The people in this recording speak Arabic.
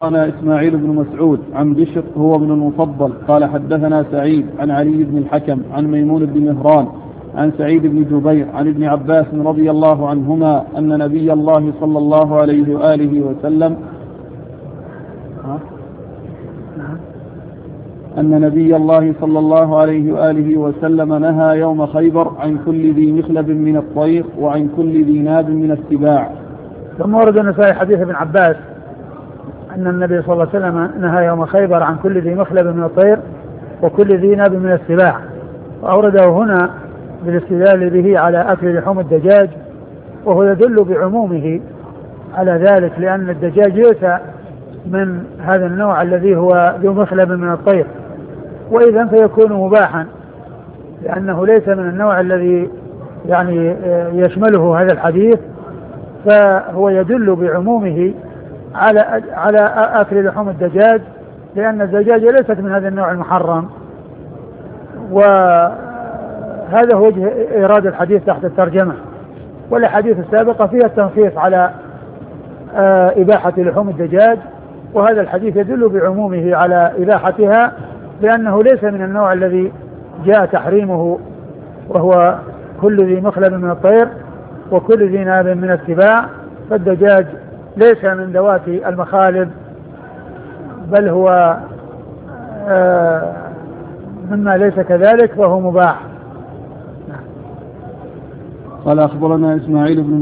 أنا إسماعيل بن مسعود عن بشر هو بن المفضل قال حدثنا سعيد عن علي بن الحكم عن ميمون بن مهران عن سعيد بن جبير عن ابن عباس رضي الله عنهما أن نبي الله صلى الله عليه وآله وسلم صلى الله عليه وآله وسلم نهى يوم خيبر عن كل ذي مخلب من الطير وعن كل ذي ناب من السباع. ثم ورد النسائي حديث ابن عباس أن النبي صلى الله عليه وسلم نهى يوم خيبر عن كل ذي مخلب من الطير وكل ذي ناب من السباع، وأورده هنا بالاستدلال به على أكل لحوم الدجاج، وهو يدل بعمومه على ذلك، لأن الدجاج ليس من هذا النوع الذي هو ذو مخلب من الطير، وإذا فيكون مباحا لأنه ليس من النوع الذي يعني يشمله هذا الحديث، فهو يدل بعمومه على أكل لحوم الدجاج، لأن الدجاج ليست من هذا النوع المحرم. وهذا هو وجه إيراد الحديث تحت الترجمة، والأحاديث السابقة فيها التنصيص على إباحة لحوم الدجاج، وهذا الحديث يدل بعمومه على إباحتها، لأنه ليس من النوع الذي جاء تحريمه، وهو كل ذي مخلب من الطير وكل ذي ناب من السباع. فالدجاج ليس من ذوات المخالب، بل هو مما ليس كذلك، فهو مباح. قال أخبرنا إسماعيل بن